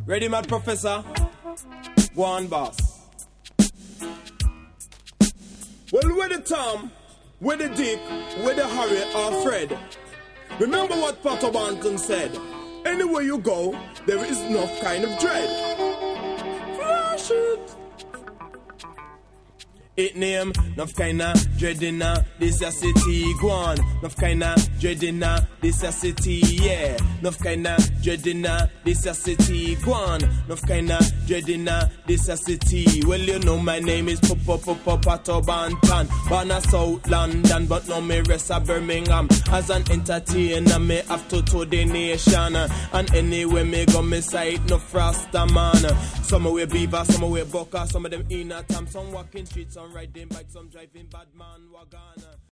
Ready, mad professor? Go on, boss. Well, with the Tom, with the Dick, with the Harry or Fred. Remember what Pato Banton said. Anywhere you go, there is enough kind of dread. Flash it. It name, enough kinda dreadina, this a city, go on. Enough kinda dreadina, this a city, yeah. Enough kinda dreadina, this a city, go on. Enough kinda dreadina, this a city. Well, you know my name is Pato Banton. Born a South London, but now me rest a Birmingham. As an entertainer, me have to the nation. And anywhere me go, me sight no Frasta man. Some way Beaver, some way Boca, some of them in a tam, some walking streets, some riding bikes, some driving bad man wagon.